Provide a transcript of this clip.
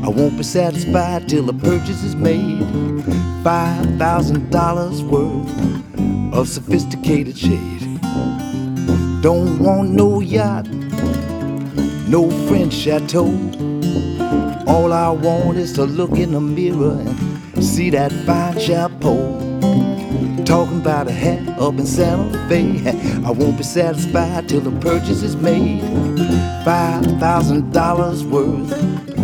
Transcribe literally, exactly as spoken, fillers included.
I won't be satisfied till the purchase is made. Five thousand dollars worth of sophisticated shade. Don't want no yacht, no French chateau. All I want is to look in the mirror and see that fine chapeau. Talking about a hat up in Santa Fe. I won't be satisfied till the purchase is made. Five thousand dollars worth